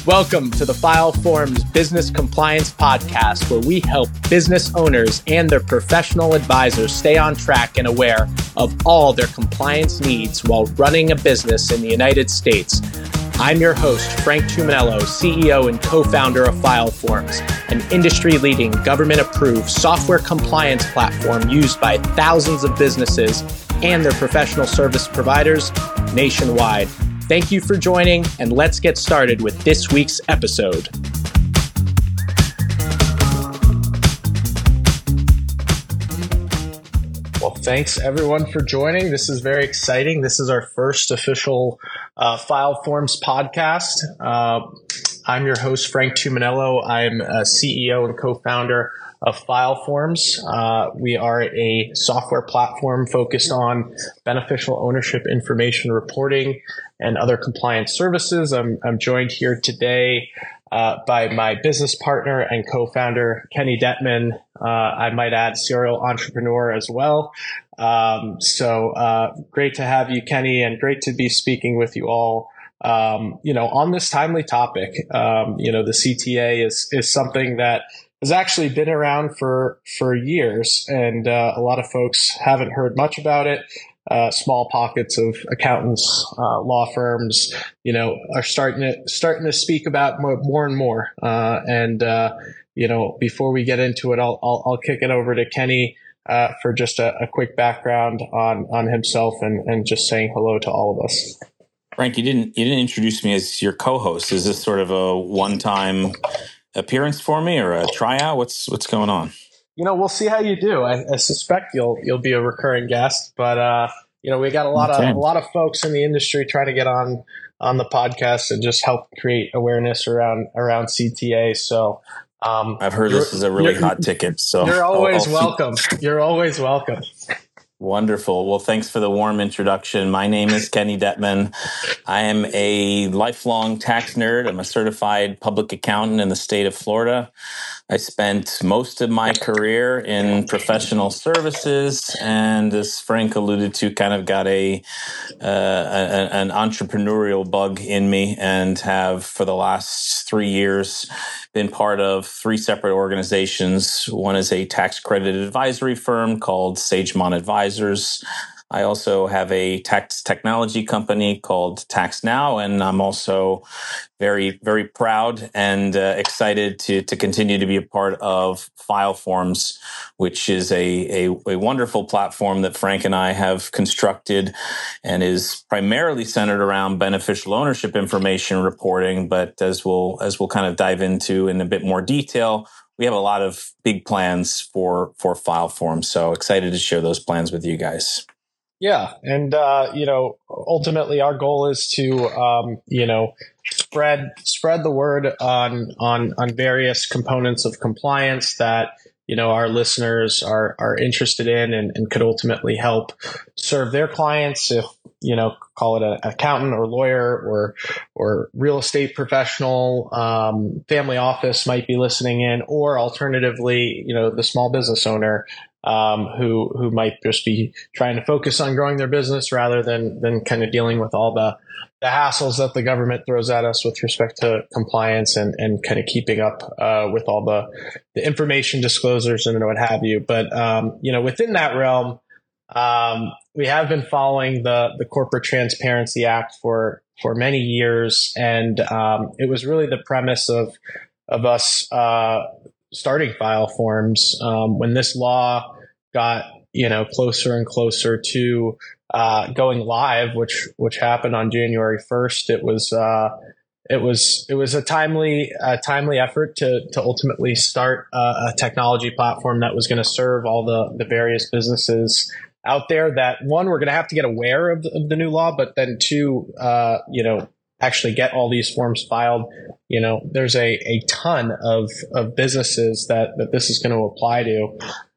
Welcome to the File Forms Business Compliance Podcast, where we help business owners and their professional advisors stay on track and aware of all their compliance needs while running a business in the United States. I'm your host, Frank Tuminello, CEO and co-founder of File Forms, an industry-leading government-approved software compliance platform used by thousands of businesses and their professional service providers nationwide. Thank you for joining, and let's get started with this week's episode. Well, thanks everyone for joining. This is very exciting. This is our first official File Forms podcast. I'm your host, Frank Tuminello. I'm a CEO and co-founder of File Forms. We are a software platform focused on beneficial ownership information reporting and other compliance services. I'm joined here today by my business partner and co-founder, Kenny Detman. I might add serial entrepreneur as well. So great to have you, Kenny, and great to be speaking with you all. On this timely topic. The CTA is something that has actually been around for years, and a lot of folks haven't heard much about it. Small pockets of accountants, law firms, are starting to speak about more and more. Before we get into it, I'll kick it over to Kenny for just a quick background on himself and just saying hello to all of us. Frank, you didn't introduce me as your co-host. Is this sort of a one-time appearance for me or a tryout? What's going on? We'll see how you do. I suspect you'll be a recurring guest, but we got a lot of folks in the industry trying to get on the podcast and just help create awareness around CTA. So I've heard this is a really hot ticket. So you're always welcome. You're always welcome. Wonderful. Well, thanks for the warm introduction. My name is Kenny Detman. I am a lifelong tax nerd. I'm a certified public accountant in the state of Florida. I spent most of my career in professional services, and as Frank alluded to, kind of got an entrepreneurial bug in me, and have for the last 3 years been part of 3 separate organizations. One is a tax credit advisory firm called Sagemont Advisors. I also have a tax technology company called TaxNow, and I'm also very, very proud and excited to continue to be a part of File Forms, which is a wonderful platform that Frank and I have constructed and is primarily centered around beneficial ownership information reporting. But as we'll kind of dive into in a bit more detail, we have a lot of big plans for File Forms. So excited to share those plans with you guys. Yeah. And, ultimately our goal is to, spread the word on various components of compliance that, our listeners are interested in and could ultimately help serve their clients. If, call it an accountant or lawyer or real estate professional, family office might be listening in, or alternatively, the small business owner who might just be trying to focus on growing their business rather than kind of dealing with all the hassles that the government throws at us with respect to compliance and kind of keeping up with all the information disclosures and what have you. But within that realm, we have been following the Corporate Transparency Act for many years, and it was really the premise of us starting File Forms when this law got closer and closer to going live, which happened on January 1st. It was a timely effort to ultimately start a technology platform that was going to serve all the various businesses out there. That one, we're going to have to get aware of the new law, but then two, actually get all these forms filed. There's a ton of businesses that this is going to apply to.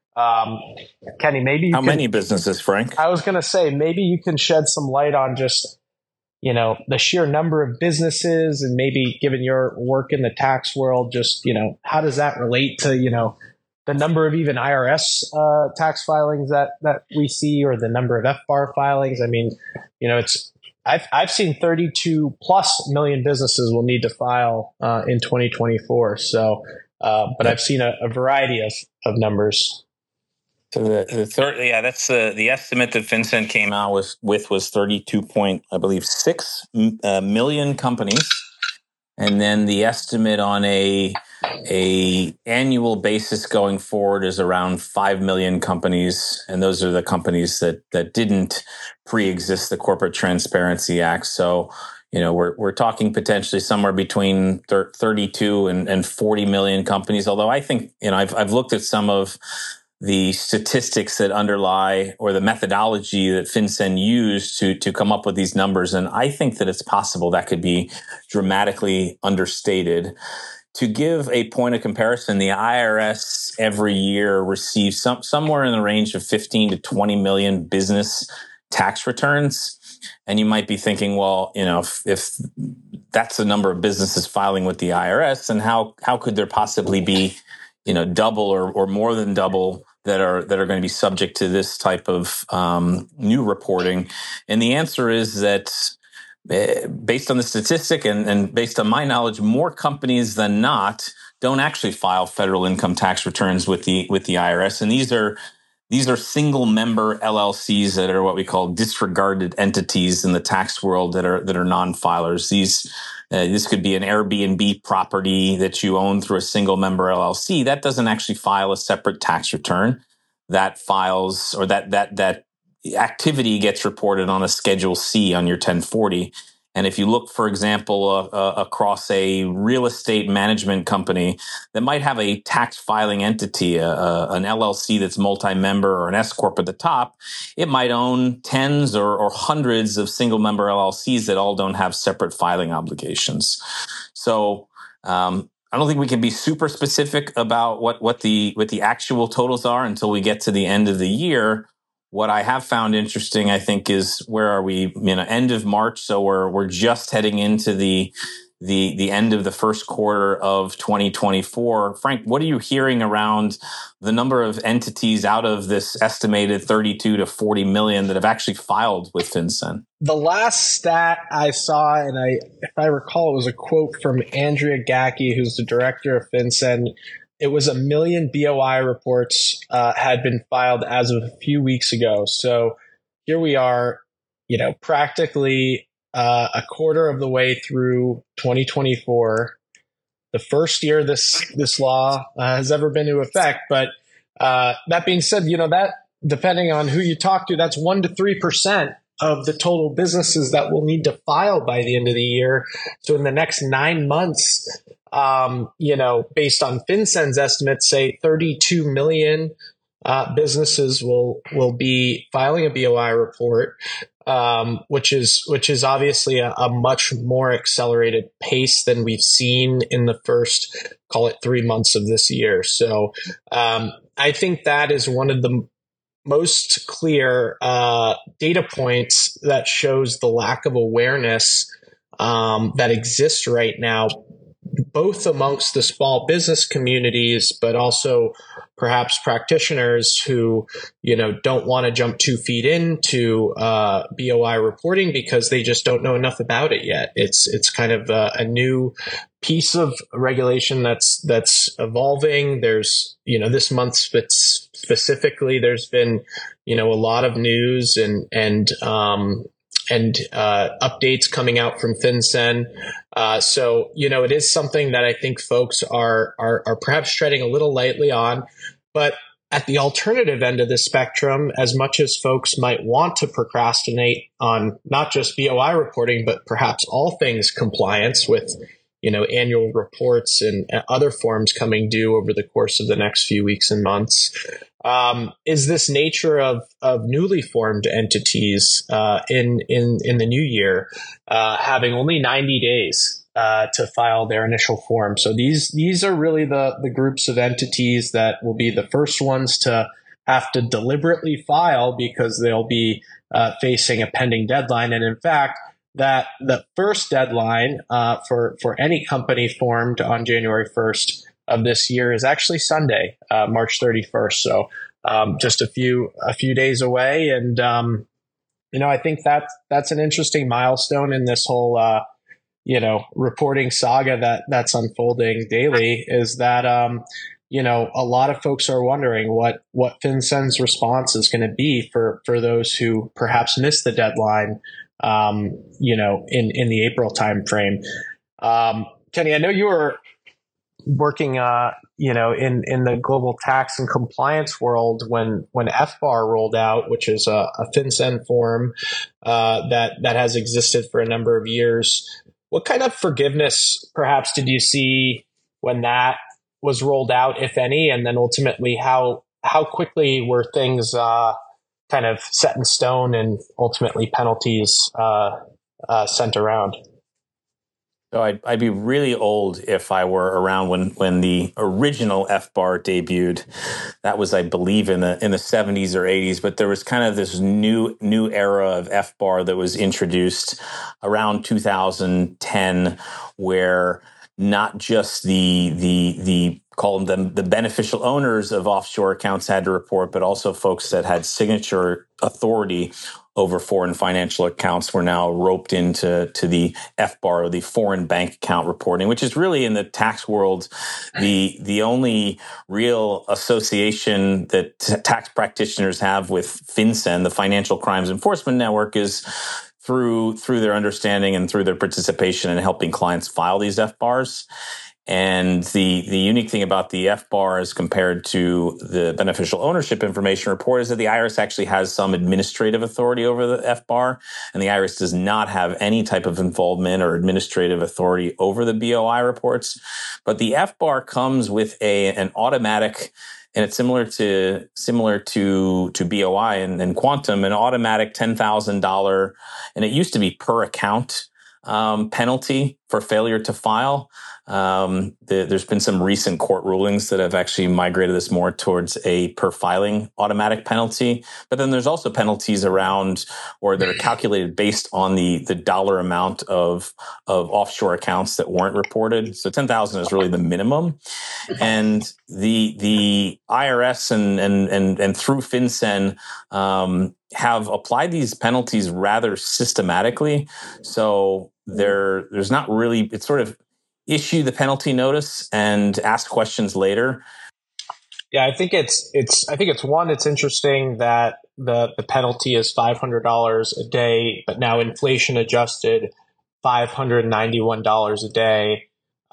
Kenny, maybe how many businesses, Frank? I was going to say, maybe you can shed some light on just, the sheer number of businesses, and maybe given your work in the tax world, just, how does that relate to, the number of even IRS tax filings that we see, or the number of FBAR filings. I mean, it's I've seen 32 plus million businesses will need to file in 2024. So, but I've seen a variety of numbers. So the third, that's the estimate that FinCEN came out with was 32.6 million companies, and then the estimate on a annual basis going forward is around 5 million companies, and those are the companies that didn't pre-exist the Corporate Transparency Act. So, we're talking potentially somewhere between 32 and 40 million companies. Although I think, I've looked at some of the statistics that underlie or the methodology that FinCEN used to come up with these numbers. And I think that it's possible that could be dramatically understated. To give a point of comparison, the IRS every year receives somewhere in the range of 15 to 20 million business tax returns. And you might be thinking, well, if that's the number of businesses filing with the IRS, then how could there possibly be, double or more than double that are going to be subject to this type of new reporting? And the answer is that based on the statistic and based on my knowledge, more companies than not don't actually file federal income tax returns with the IRS. And these are single member LLCs that are what we call disregarded entities in the tax world that are non-filers. This could be an Airbnb property that you own through a single member LLC that doesn't actually file a separate tax return. That files, or that activity gets reported on a Schedule C on your 1040. And if you look, for example, across a real estate management company that might have a tax filing entity, an LLC that's multi-member or an S corp at the top, it might own tens or hundreds of single member LLCs that all don't have separate filing obligations. So I don't think we can be super specific about what the actual totals are until we get to the end of the year. What I have found interesting, I think, is where are we? End of March, so we're just heading into the end of the first quarter of 2024. Frank, what are you hearing around the number of entities out of this estimated 32 to 40 million that have actually filed with FinCEN? The last stat I saw, and if I recall, it was a quote from Andrea Gacki, who's the director of FinCEN. It was 1 million BOI reports had been filed as of a few weeks ago. So here we are, practically a quarter of the way through 2024, the first year this law has ever been in effect. But that being said, that depending on who you talk to, that's 1% to 3% of the total businesses that will need to file by the end of the year. So in the next 9 months, based on FinCEN's estimates, say 32 million businesses will be filing a BOI report, which is obviously a much more accelerated pace than we've seen in the first, call it 3 months of this year. So I think that is one of the most clear data points that shows the lack of awareness that exists right now, both amongst the small business communities, but also perhaps practitioners who, don't want to jump 2 feet into BOI reporting because they just don't know enough about it yet. It's kind of a new piece of regulation that's evolving. There's, this month specifically, there's been, a lot of news and updates coming out from FinCEN. So, it is something that I think folks are perhaps treading a little lightly on. But at the alternative end of the spectrum, as much as folks might want to procrastinate on not just BOI reporting, but perhaps all things compliance with, annual reports and other forms coming due over the course of the next few weeks and months, is this nature of newly formed entities in the new year having only 90 days to file their initial form. So these are really the groups of entities that will be the first ones to have to deliberately file because they'll be facing a pending deadline. And in fact, that the first deadline for any company formed on January 1st of this year is actually Sunday, March 31st. So just a few days away, and I think that's an interesting milestone in this whole, reporting saga that's unfolding daily, is that, a lot of folks are wondering what FinCEN's response is going to be for those who perhaps missed the deadline, in the April timeframe. Kenny, I know you were working, in the global tax and compliance world when FBAR rolled out, which is a FinCEN form that has existed for a number of years. What kind of forgiveness, perhaps, did you see when that was rolled out, if any? And then ultimately, how quickly were things kind of set in stone and ultimately penalties sent around? So I'd be really old if I were around when the original FBAR debuted. That was, I believe, in the 70s or 80s. But there was kind of this new era of FBAR that was introduced around 2010, where not just the call them the beneficial owners of offshore accounts had to report, but also folks that had signature authority over foreign financial accounts were now roped into the FBAR, or the foreign bank account reporting, which is really, in the tax world, the only real association that tax practitioners have with FinCEN, the Financial Crimes Enforcement Network, is through their understanding and through their participation in helping clients file these FBARs. And the unique thing about the FBAR as compared to the beneficial ownership information report is that the IRS actually has some administrative authority over the FBAR, and the IRS does not have any type of involvement or administrative authority over the BOI reports. But the FBAR comes with an automatic, and it's similar to BOI and Quantum, an automatic $10,000, and it used to be per account penalty for failure to file. There's been some recent court rulings that have actually migrated this more towards a per filing automatic penalty. But then there's also penalties around, or that are calculated based on the dollar amount of offshore accounts that weren't reported. So 10,000 is really the minimum. And the IRS and through FinCEN have applied these penalties rather systematically. So there's not really, it's sort of issue the penalty notice and ask questions later. Yeah, I think it's interesting that the penalty is $500 a day, but now inflation adjusted $591 a day.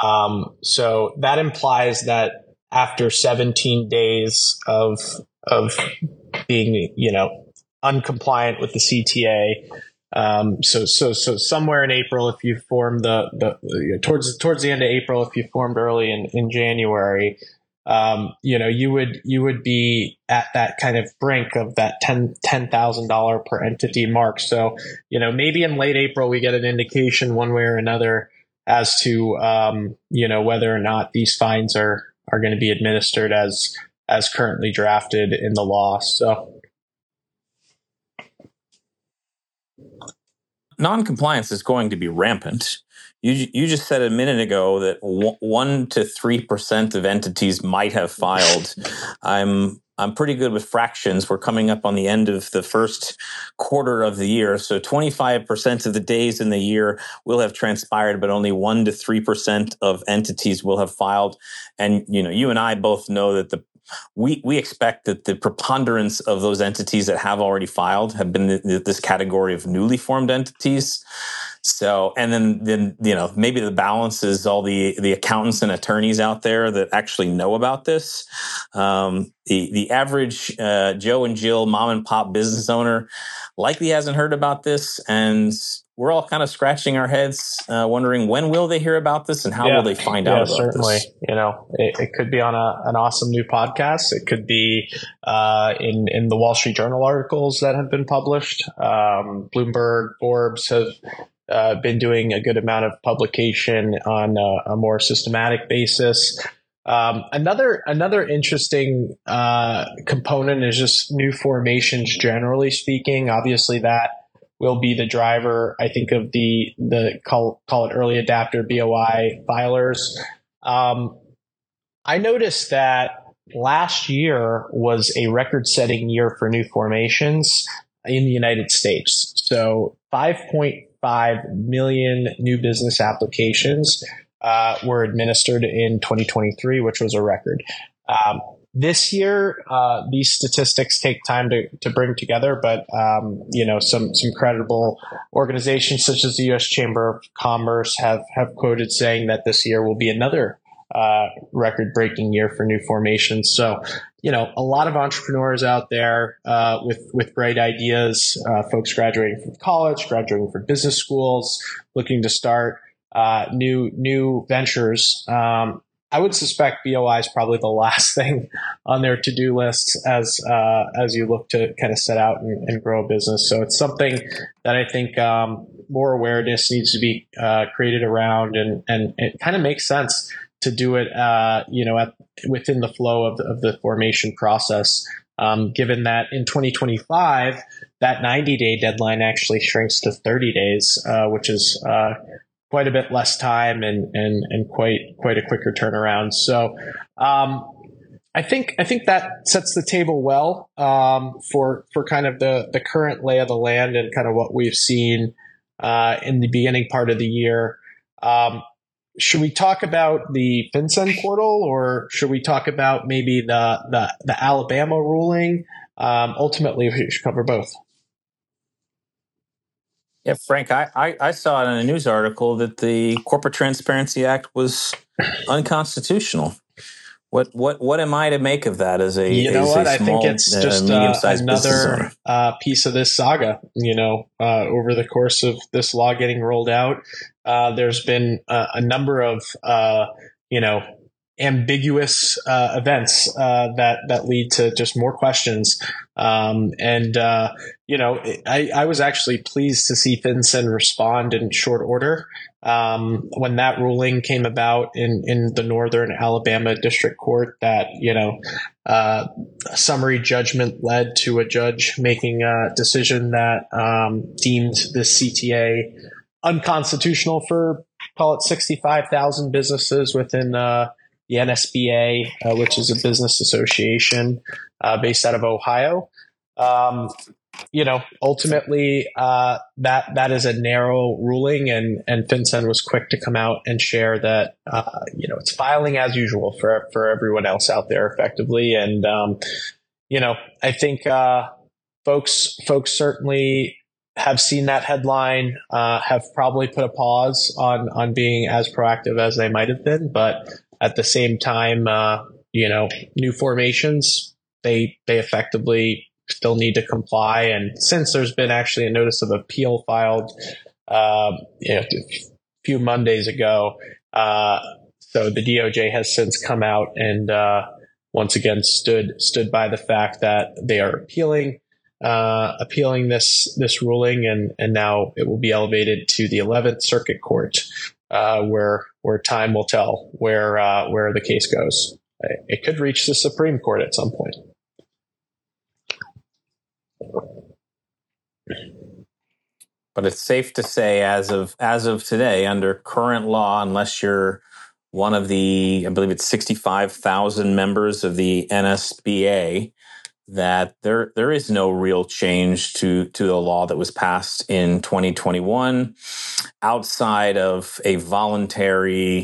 So that implies that after 17 days of being, uncompliant with the CTA, so somewhere in April, if you formed towards the end of April, if you formed early in January, you would be at that kind of brink of that $10,000 per entity mark. So, maybe in late April, we get an indication one way or another as to, whether or not these fines are going to be administered as currently drafted in the law. So. Non-compliance is going to be rampant. You just said a minute ago that 1 to 3% of entities might have filed. I'm pretty good with fractions. We're coming up on the end of the first quarter of the year, so 25% of the days in the year will have transpired, but only 1 to 3% of entities will have filed. And you and I both know that we expect that the preponderance of those entities that have already filed have been this category of newly formed entities. So, and then maybe the balance is all the accountants and attorneys out there that actually know about this. The average Joe and Jill mom and pop business owner likely hasn't heard about this, and we're all kind of scratching our heads, wondering when will they hear about this and how will they find out about certainly. this? It could be on an awesome new podcast. It could be in the Wall Street Journal articles that have been published. Bloomberg, Forbes have been doing a good amount of publication on a more systematic basis. Another interesting component is just new formations, generally speaking. Obviously, that will be the driver, I think, of the call it early adapter BOI filers. I noticed that last year was a record-setting year for new formations. in the United States. So 5.5 million new business applications were administered in 2023, which was a record. This year, these statistics take time to bring together, but some credible organizations such as the U.S. Chamber of Commerce have quoted saying that this year will be another record-breaking year for new formations. So, a lot of entrepreneurs out there with great ideas, folks graduating from college, graduating from business schools, looking to start new ventures. I would suspect BOI is probably the last thing on their to-do list as you look to kind of set out and grow a business. So it's something that I think more awareness needs to be created around, and it kind of makes sense to do it, within the flow of the formation process. Given that in 2025, that 90-day deadline actually shrinks to 30 days, which is quite a bit less time and quite a quicker turnaround. So I think that sets the table well for kind of the current lay of the land and kind of what we've seen in the beginning part of the year. Should we talk about the FinCEN portal, or should we talk about maybe the Alabama ruling? Ultimately, we should cover both. Yeah, Frank, I saw in a news article that the Corporate Transparency Act was unconstitutional. What am I to make of that as a small, I think it's just another piece of this saga. Over the course of this law getting rolled out, there's been a number of ambiguous events that lead to just more questions. I was actually pleased to see FinCEN respond in short order. When that ruling came about in the Northern Alabama District Court, that, a summary judgment led to a judge making a decision that deemed the CTA unconstitutional for, call it 65,000 businesses within the NSBA, which is a business association based out of Ohio. Ultimately, that is a narrow ruling, and FinCEN was quick to come out and share that, it's filing as usual for everyone else out there effectively. And, I think folks certainly have seen that headline, have probably put a pause on being as proactive as they might have been. But at the same time, new formations, they effectively still need to comply. And since there's been actually a notice of appeal filed, a few Mondays ago, so the DOJ has since come out and once again stood by the fact that they are appealing this ruling, and now it will be elevated to the 11th Circuit Court, where time will tell where the case goes. It could reach the Supreme Court at some point. But it's safe to say, as of today, under current law, unless you're one of the, I believe it's 65,000 members of the NSBA, that there is no real change to the law that was passed in 2021, outside of a voluntary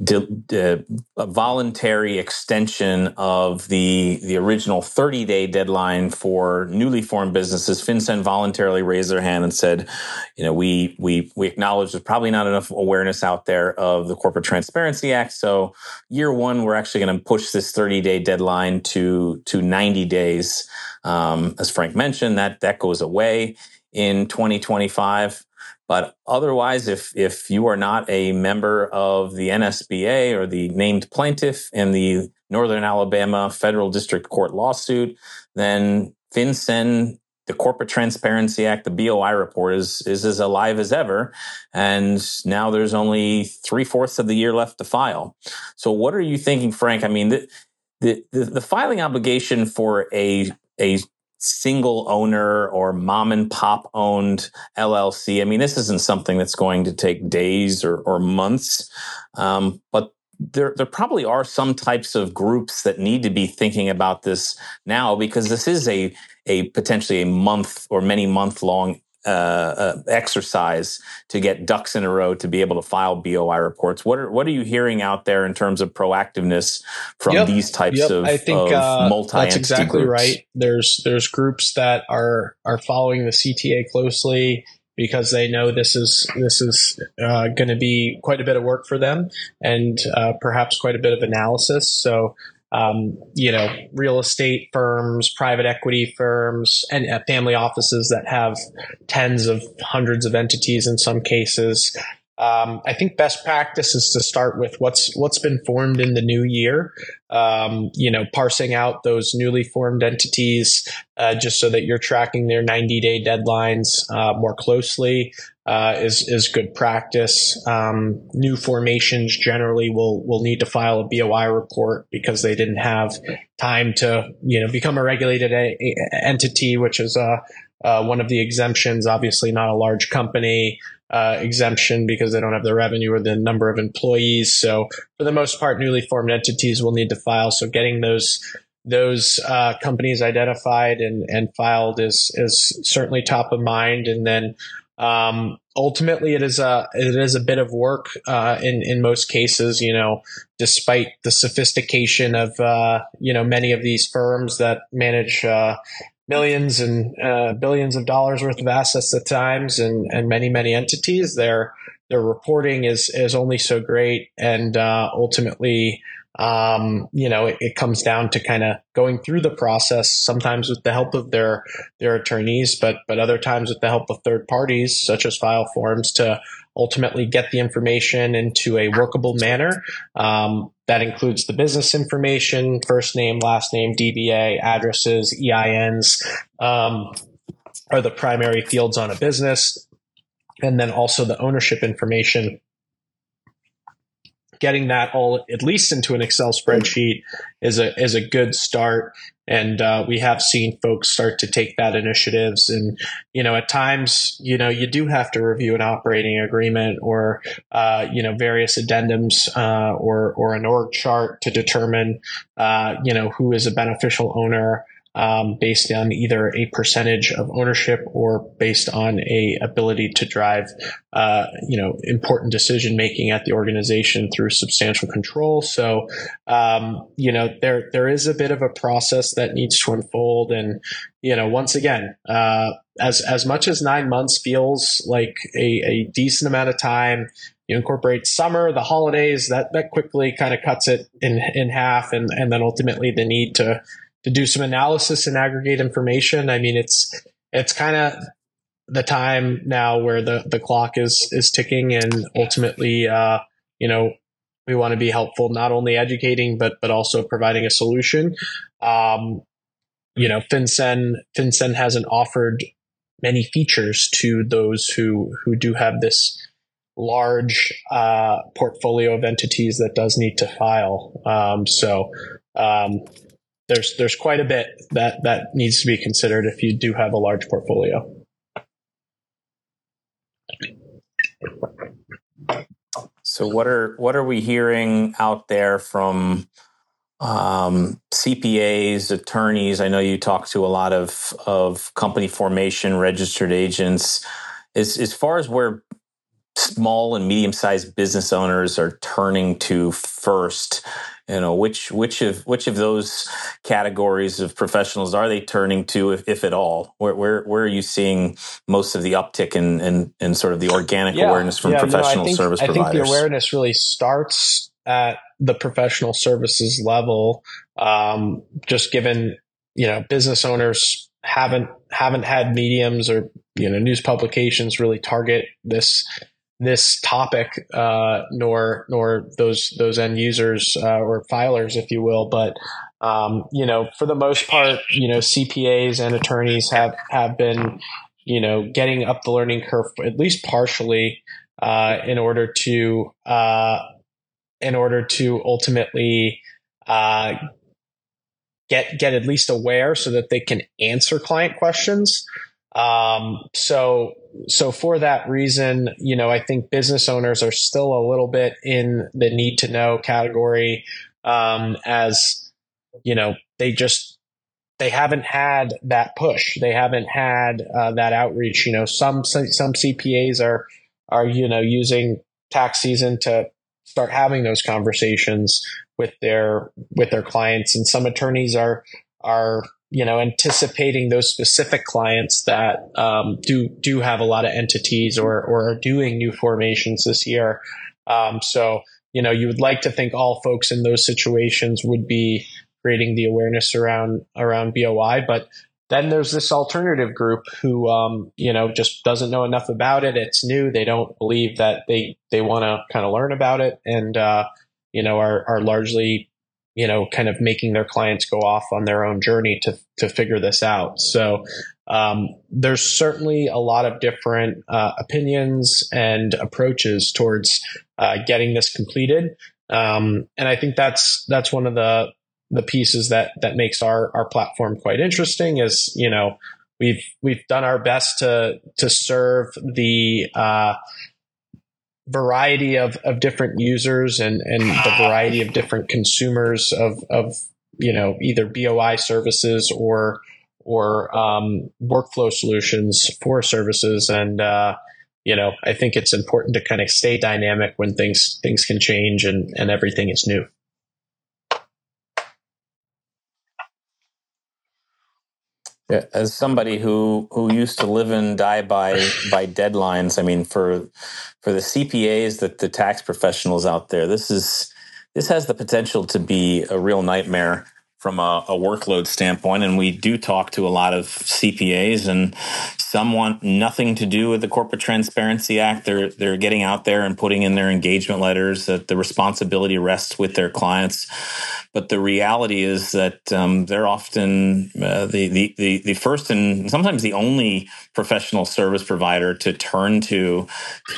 extension of the original 30-day deadline for newly formed businesses. FinCEN voluntarily raised their hand and said, we acknowledge there's probably not enough awareness out there of the Corporate Transparency Act. So year one, we're actually going to push this 30-day deadline to 90 days. As Frank mentioned, that goes away in 2025. But otherwise, if you are not a member of the NSBA or the named plaintiff in the Northern Alabama Federal District Court lawsuit, then FinCEN, the Corporate Transparency Act, the BOI report is as alive as ever. And now there's only 3/4 of the year left to file. So what are you thinking, Frank? I mean, the filing obligation for a single owner or mom and pop owned LLC, I mean, this isn't something that's going to take days or months. But there probably are some types of groups that need to be thinking about this now, because this is a potentially a month or many month long exercise to get ducks in a row to be able to file BOI reports. What are you hearing out there in terms of proactiveness from these types of, I think multi-entity that's exactly groups? right. There's groups that are following the CTA closely because they know this is going to be quite a bit of work for them, and perhaps quite a bit of analysis. So real estate firms, private equity firms, and family offices that have tens of hundreds of entities in some cases. I think best practice is to start with what's been formed in the new year. Parsing out those newly formed entities, just so that you're tracking their 90-day deadlines more closely, is good practice. New formations generally will need to file a BOI report because they didn't have time to become a regulated entity, which is one of the exemptions. Obviously, not a large company exemption because they don't have the revenue or the number of employees. So for the most part, newly formed entities will need to file. So getting those companies identified and filed is certainly top of mind. And then ultimately, it is a bit of work in most cases. Despite the sophistication of many of these firms that manage millions and billions of dollars worth of assets at times, and many entities, their reporting is only so great, and ultimately, it comes down to kind of going through the process, sometimes with the help of their attorneys, but other times with the help of third parties, such as file forms, to ultimately get the information into a workable manner. That includes the business information, first name, last name, DBA, addresses, EINs, are the primary fields on a business. And then also the ownership information. Getting that all at least into an Excel spreadsheet is a good start. And we have seen folks start to take that initiatives. And, at times, you do have to review an operating agreement or, various addendums or an org chart to determine, who is a beneficial owner, based on either a percentage of ownership or based on a ability to drive, important decision making at the organization through substantial control. So, there is a bit of a process that needs to unfold. And, once again, as much as 9 months feels like a decent amount of time, you incorporate summer, the holidays, that quickly kind of cuts it in half, and then ultimately the need to do some analysis and aggregate information. I mean, it's kind of the time now where the clock is ticking, and ultimately, we want to be helpful, not only educating, but also providing a solution. FinCEN hasn't offered many features to those who do have this large portfolio of entities that does need to file. There's quite a bit that needs to be considered if you do have a large portfolio. So what are we hearing out there from CPAs, attorneys? I know you talk to a lot of company formation, registered agents. As far as where small and medium-sized business owners are turning to first, which of those categories of professionals are they turning to, if at all? Where are you seeing most of the uptick in sort of the organic awareness from professional service providers? I think the awareness really starts at the professional services level, just given business owners haven't had mediums or news publications really target this topic, nor those end users or filers, if you will. But for the most part, CPAs and attorneys have been getting up the learning curve, at least partially, in order to ultimately get at least aware so that they can answer client questions. So for that reason, I think business owners are still a little bit in the need to know category, as they haven't had that push. They haven't had that outreach. Some CPAs are using tax season to start having those conversations with their clients, and some attorneys are anticipating those specific clients that do have a lot of entities or are doing new formations this year. So you would like to think all folks in those situations would be creating the awareness around BOI, but then there's this alternative group who just doesn't know enough about it. It's new. They don't believe that they want to kind of learn about it, and are largely kind of making their clients go off on their own journey to figure this out. So there's certainly a lot of different opinions and approaches towards getting this completed, and I think that's one of the pieces that makes our platform quite interesting. Is we've done our best to serve the variety of different users and the variety of different consumers of either BOI services or workflow solutions for services. And I think it's important to kind of stay dynamic when things can change and everything is new. Yeah, as somebody who used to live and die by deadlines, I mean, for the CPAs, the tax professionals out there, this has the potential to be a real nightmare from a workload standpoint. And we do talk to a lot of CPAs, and some want nothing to do with the Corporate Transparency Act. They're getting out there and putting in their engagement letters that the responsibility rests with their clients. But the reality is that they're often the first and sometimes the only professional service provider to turn to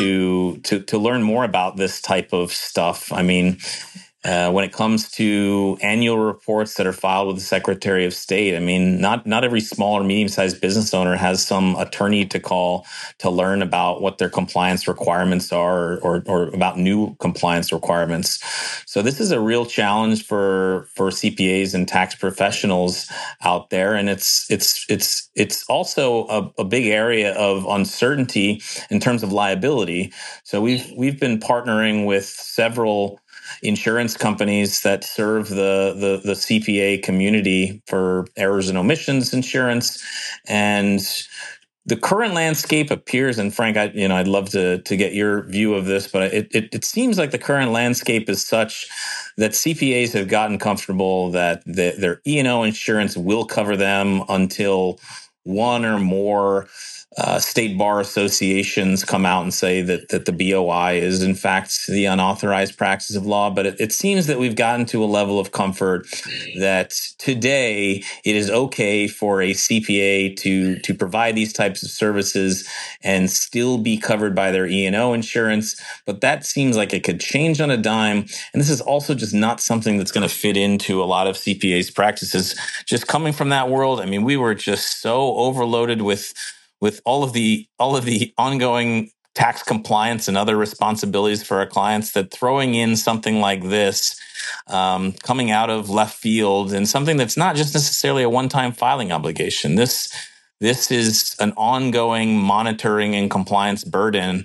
learn more about this type of stuff. I mean, when it comes to annual reports that are filed with the Secretary of State, I mean, not every small or medium-sized business owner has some attorney to call to learn about what their compliance requirements are or about new compliance requirements. So this is a real challenge for CPAs and tax professionals out there, and it's also a big area of uncertainty in terms of liability. So we've been partnering with several insurance companies that serve the CPA community for errors and omissions insurance. And the current landscape appears, and Frank, I'd love to get your view of this, but it seems like the current landscape is such that CPAs have gotten comfortable that their E&O insurance will cover them until one or more state bar associations come out and say that the BOI is in fact the unauthorized practice of law. But it seems that we've gotten to a level of comfort that today it is okay for a CPA to provide these types of services and still be covered by their E&O insurance. But that seems like it could change on a dime. And this is also just not something that's going to fit into a lot of CPAs practices. Just coming from that world, I mean, we were just so overloaded with all of the ongoing tax compliance and other responsibilities for our clients that throwing in something like this, coming out of left field, and something that's not just necessarily a one-time filing obligation. This is an ongoing monitoring and compliance burden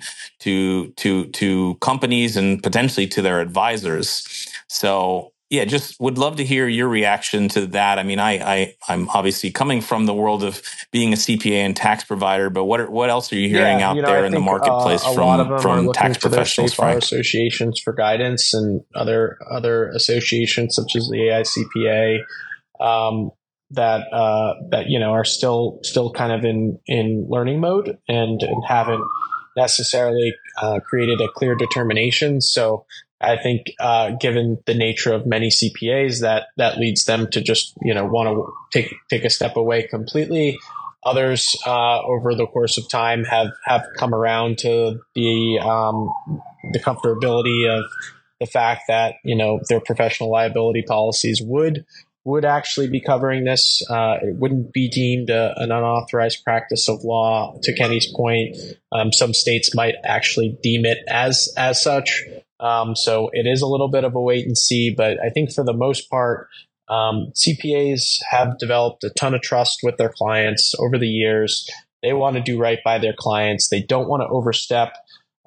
to companies and potentially to their advisors. So yeah, just would love to hear your reaction to that. I mean, I'm obviously coming from the world of being a CPA and tax provider, but what else are you hearing out there in the marketplace from tax professionals, state bar associations for guidance, and other associations such as the AICPA that are still kind of in learning mode and haven't necessarily created a clear determination. So I think, given the nature of many CPAs, that leads them to just, want to take a step away completely. Others, over the course of time, have come around to the comfortability of the fact that, their professional liability policies would would actually be covering this. It wouldn't be deemed an unauthorized practice of law. To Kenny's point, some states might actually deem it as such. So it is a little bit of a wait and see, but I think for the most part, CPAs have developed a ton of trust with their clients over the years. They want to do right by their clients. They don't want to overstep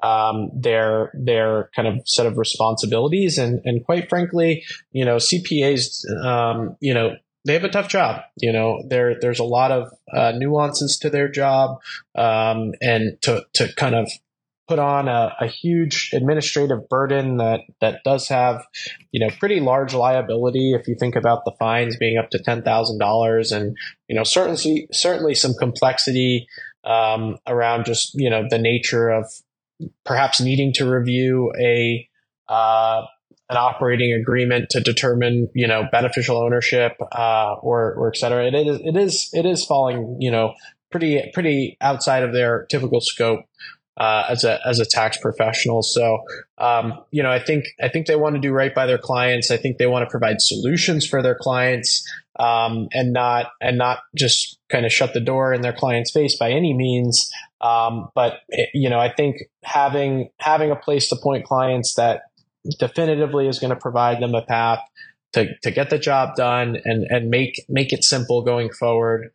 their kind of set of responsibilities. And quite frankly, CPAs, they have a tough job. There's a lot of nuances to their job, and to kind of put on a huge administrative burden that does have, pretty large liability. If you think about the fines being up to $10,000, and certainly some complexity around just the nature of perhaps needing to review an operating agreement to determine beneficial ownership or et cetera. It is falling pretty outside of their typical scope as a tax professional. So I think they want to do right by their clients. I think they want to provide solutions for their clients, and not just kind of shut the door in their client's face by any means. But I think having a place to point clients that definitively is going to provide them a path to get the job done and make it simple going forward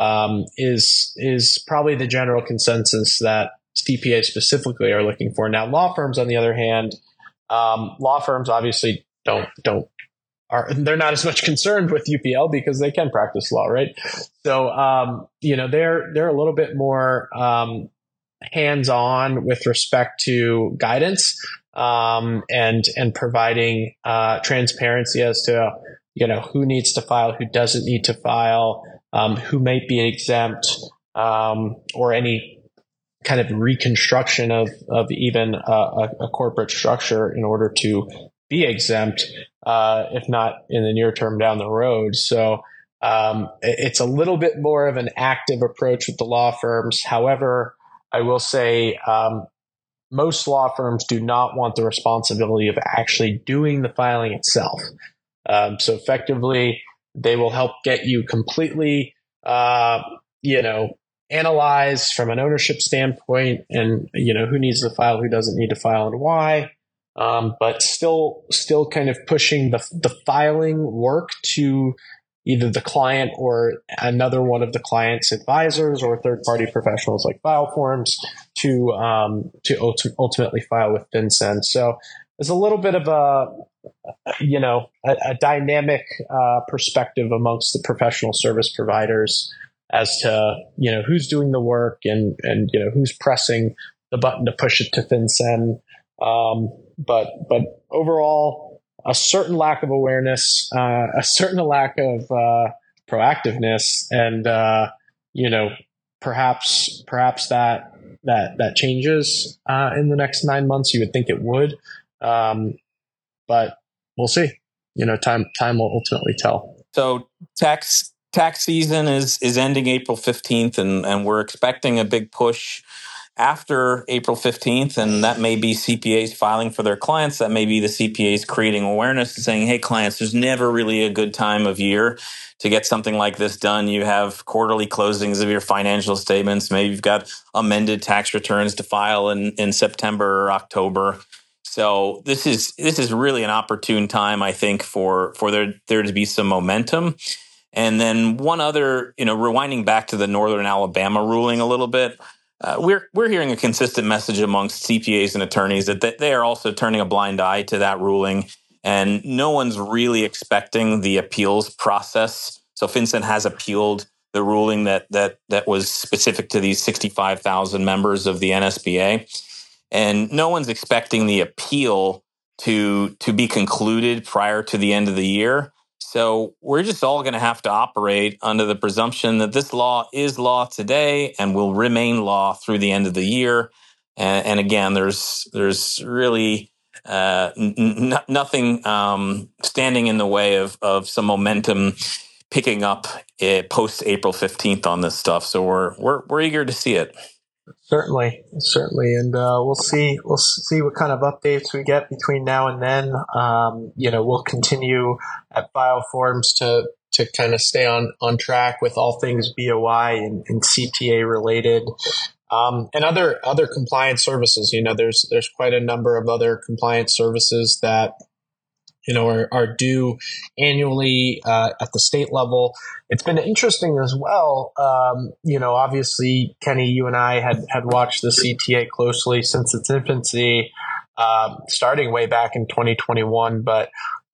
is probably the general consensus that CPAs specifically are looking for. Now, law firms, on the other hand, law firms obviously they're not as much concerned with UPL because they can practice law, right? So, they're a little bit more hands-on with respect to guidance, and providing transparency as to who needs to file, who doesn't need to file, who might be exempt, or any kind of reconstruction of even a corporate structure in order to be exempt, if not in the near term down the road. So it's a little bit more of an active approach with the law firms. However, I will say most law firms do not want the responsibility of actually doing the filing itself. So effectively, they will help get you completely, analyze from an ownership standpoint, and who needs to file, who doesn't need to file, and why. But still kind of pushing the filing work to either the client or another one of the client's advisors or third-party professionals like FileForms to ultimately file with FinCEN. So there's a little bit of a dynamic perspective amongst the professional service providers as to who's doing the work and who's pressing the button to push it to FinCEN. But overall, a certain lack of awareness, a certain lack of proactiveness, and perhaps that changes in the next 9 months. You would think it would, but we'll see. Time will ultimately tell. So tax season is ending April 15th, and we're expecting a big push after April 15th, and that may be CPAs filing for their clients. That may be the CPAs creating awareness and saying, hey, clients, there's never really a good time of year to get something like this done. You have quarterly closings of your financial statements. Maybe you've got amended tax returns to file in September or October. So this is really an opportune time, I think, for there to be some momentum. And then one other, rewinding back to the Northern Alabama ruling a little bit, we're hearing a consistent message amongst CPAs and attorneys that they are also turning a blind eye to that ruling, and no one's really expecting the appeals process. So FinCEN has appealed the ruling that was specific to these 65,000 members of the NSBA, and no one's expecting the appeal to be concluded prior to the end of the year. So we're just all going to have to operate under the presumption that this law is law today and will remain law through the end of the year. And again, there's really nothing standing in the way of some momentum picking up post April 15th on this stuff. So we're eager to see it. Certainly, and we'll see what kind of updates we get between now and then. We'll continue at Bioforms to kind of stay on track with all things BOI and CTA related. And other compliance services. There's quite a number of other compliance services that are due annually at the state level. It's been interesting as well. Obviously, Kenny, you and I had watched the CTA closely since its infancy, starting way back in 2021. But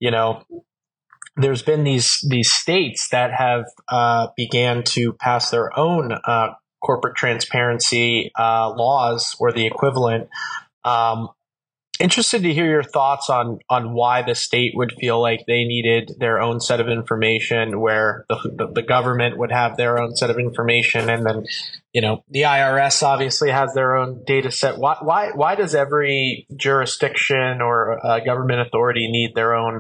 there's been these states that have began to pass their own corporate transparency laws or the equivalent. Interested to hear your thoughts on why the state would feel like they needed their own set of information, where the government would have their own set of information, and then the IRS obviously has their own data set. Why does every jurisdiction or government authority need their own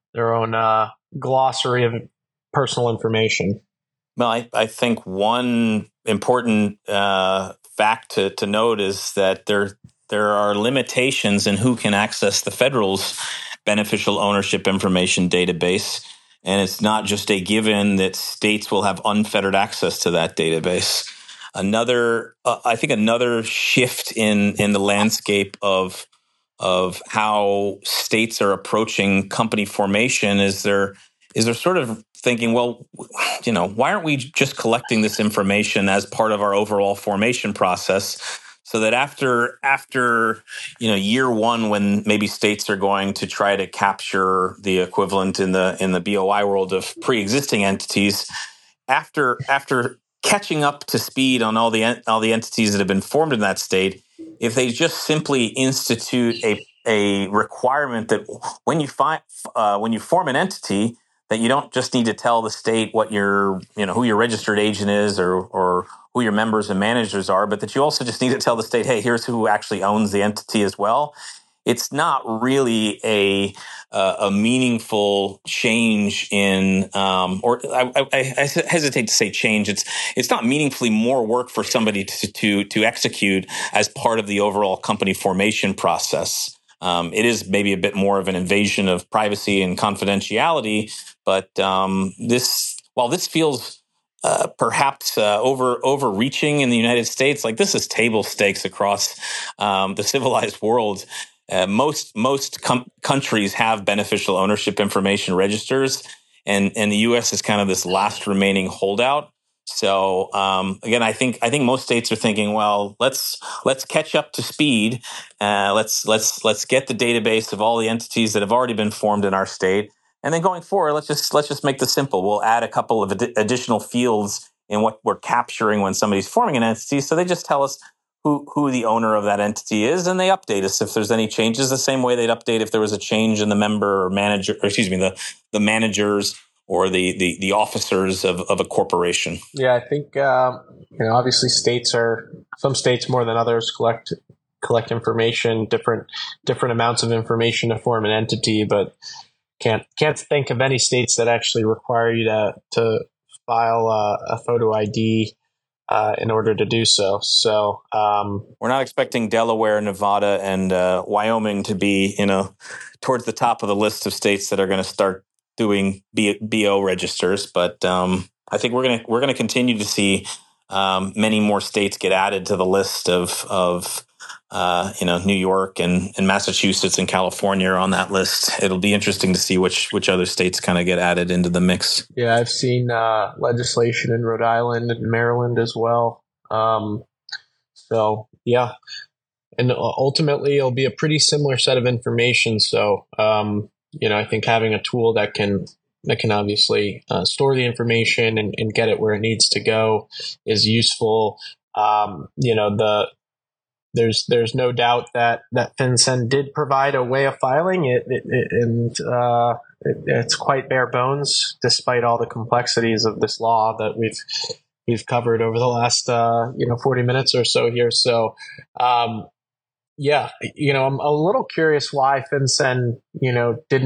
glossary of personal information? Well, I think one important fact to note is that there are limitations in who can access the federal's beneficial ownership information database. And it's not just a given that states will have unfettered access to that database. I think another shift in the landscape of how states are approaching company formation is they're sort of thinking, well, why aren't we just collecting this information as part of our overall formation process? So that after year one, when maybe states are going to try to capture the equivalent in the BOI world of pre-existing entities, after catching up to speed on all the entities that have been formed in that state, if they just simply institute a requirement that when you form an entity, that you don't just need to tell the state what who your registered agent is or who your members and managers are, but that you also just need to tell the state, hey, here's who actually owns the entity as well. It's not really a meaningful change in, or I hesitate to say change. It's not meaningfully more work for somebody to execute as part of the overall company formation process. It is maybe a bit more of an invasion of privacy and confidentiality, but while this feels perhaps overreaching in the United States, like this is table stakes across the civilized world. Most countries have beneficial ownership information registers, and the U.S. is kind of this last remaining holdout. So again, I think most states are thinking, well, let's catch up to speed. Let's get the database of all the entities that have already been formed in our state, and then going forward, let's just make this simple. We'll add a couple of additional fields in what we're capturing when somebody's forming an entity. So they just tell us who the owner of that entity is, and they update us if there's any changes. The same way they'd update if there was a change in the member or manager, or excuse me, the managers or the officers of a corporation. Yeah, I think obviously some states more than others collect information, different amounts of information to form an entity, but can't think of any states that actually require you to file a photo ID in order to do so. So we're not expecting Delaware, Nevada, and Wyoming to be towards the top of the list of states that are going to start doing BO registers, but I think we're gonna continue to see many more states get added to the list of New York and Massachusetts and California are on that list. It'll be interesting to see which other states kind of get added into the mix. Yeah, I've seen legislation in Rhode Island and Maryland as well. So yeah, and ultimately it'll be a pretty similar set of information. So I think having a tool that can obviously store the information and get it where it needs to go is useful. There's no doubt that FinCEN did provide a way of filing it, it's quite bare bones, despite all the complexities of this law that we've covered over the last 40 minutes or so here. So I'm a little curious why FinCEN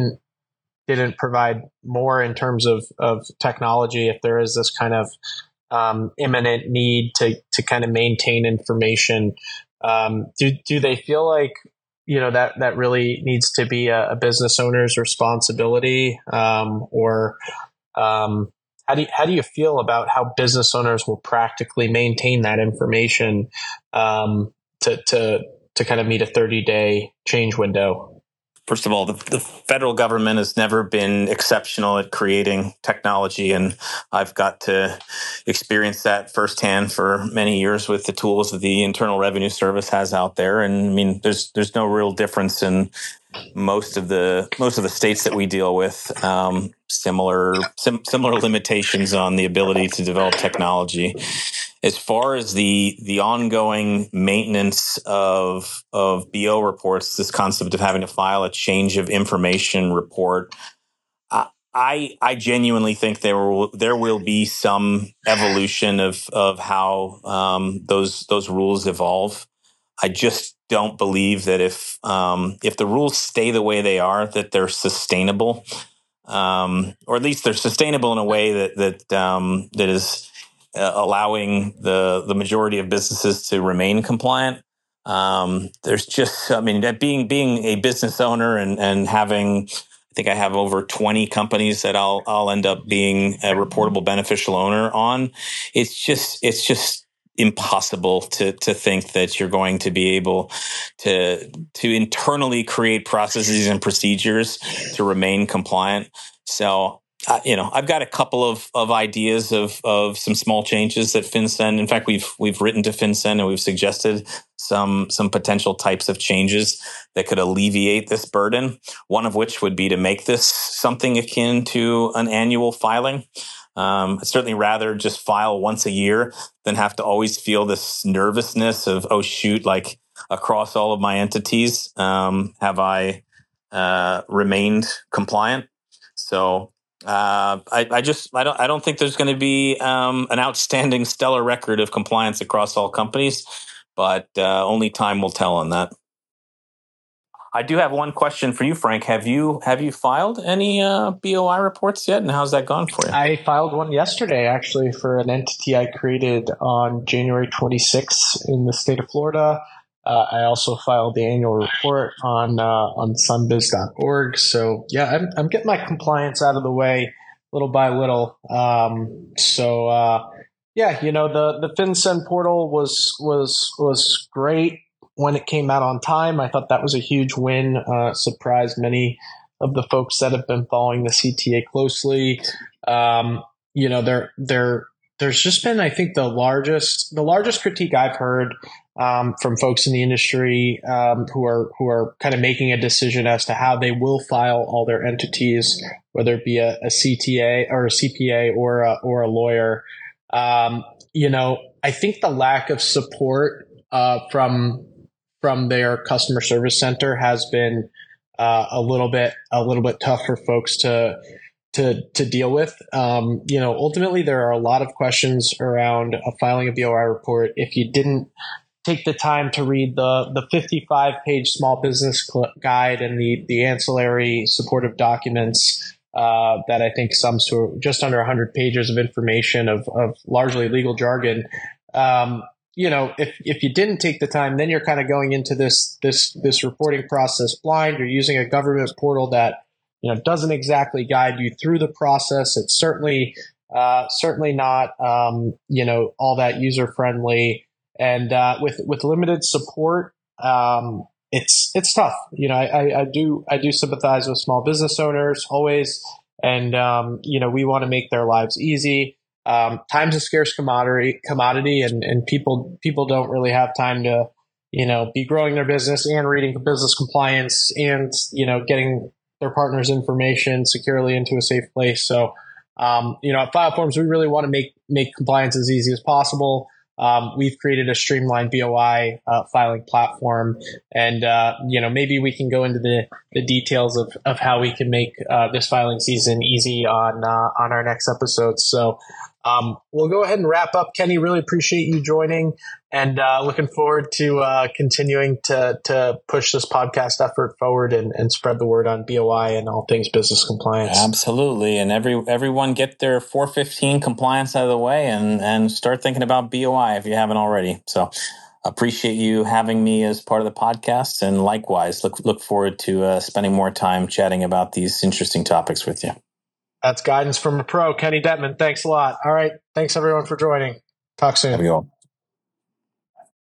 didn't provide more in terms of technology, if there is this kind of imminent need to kind of maintain information. Do they feel like, that really needs to be a business owner's responsibility, or how do you feel about how business owners will practically maintain that information to kind of meet a 30-day change window? First of all, the federal government has never been exceptional at creating technology, and I've got to experience that firsthand for many years with the tools that the Internal Revenue Service has out there. And I mean, there's no real difference in most of the states that we deal with. Similar limitations on the ability to develop technology. As far as the ongoing maintenance of BO reports, this concept of having to file a change of information report, I genuinely think there will be some evolution of how those rules evolve. I just don't believe that if the rules stay the way they are, that they're sustainable, or at least they're sustainable in a way that is allowing the majority of businesses to remain compliant. There's just, I mean, that being a business owner and having, I think I have over 20 companies that I'll end up being a reportable beneficial owner on. It's just impossible to think that you're going to be able to internally create processes and procedures to remain compliant. So, I've got a couple of ideas of some small changes that FinCEN. In fact, we've written to FinCEN and we've suggested some potential types of changes that could alleviate this burden. One of which would be to make this something akin to an annual filing. I'd certainly rather just file once a year than have to always feel this nervousness of, oh shoot, like across all of my entities, have I remained compliant? So. I don't think there's going to be an outstanding stellar record of compliance across all companies, but only time will tell on that. I do have one question for you, Frank. Have you filed any BOI reports yet, and how's that gone for you? I filed one yesterday, actually, for an entity I created on January 26th in the state of Florida. I also filed the annual report on sunbiz.org. So yeah, I'm getting my compliance out of the way little by little. Yeah, the FinCEN portal was great when it came out on time. I thought that was a huge win. Surprised many of the folks that have been following the CTA closely. There's just been, I think, the largest critique I've heard from folks in the industry who are kind of making a decision as to how they will file all their entities, whether it be a CTA or a CPA or a lawyer. I think the lack of support from their customer service center has been a little bit tough for folks to deal with. Ultimately, there are a lot of questions around filing a BOI report. If you didn't take the time to read the 55-page small business guide and the ancillary supportive documents that I think sums to just under 100 pages of information of largely legal jargon. If you didn't take the time, then you're kind of going into this reporting process blind. You're using a government portal that doesn't exactly guide you through the process. It's certainly not all that user friendly, and with limited support, it's tough. I do sympathize with small business owners always, and we want to make their lives easy. Time's a scarce commodity, and people don't really have time to be growing their business and reading business compliance and getting their partner's information securely into a safe place. So, at FileForms, we really want to make compliance as easy as possible. We've created a streamlined BOI filing platform, and maybe we can go into the details of how we can make this filing season easy on our next episode. So, We'll go ahead and wrap up. Kenny, really appreciate you joining, and looking forward to continuing to push this podcast effort forward and spread the word on BOI and all things business compliance. Absolutely. And everyone get their 415 compliance out of the way and start thinking about BOI if you haven't already. So appreciate you having me as part of the podcast, and likewise look forward to spending more time chatting about these interesting topics with you. That's guidance from a pro, Kenny Detman. Thanks a lot. All right. Thanks everyone for joining. Talk soon. There we go.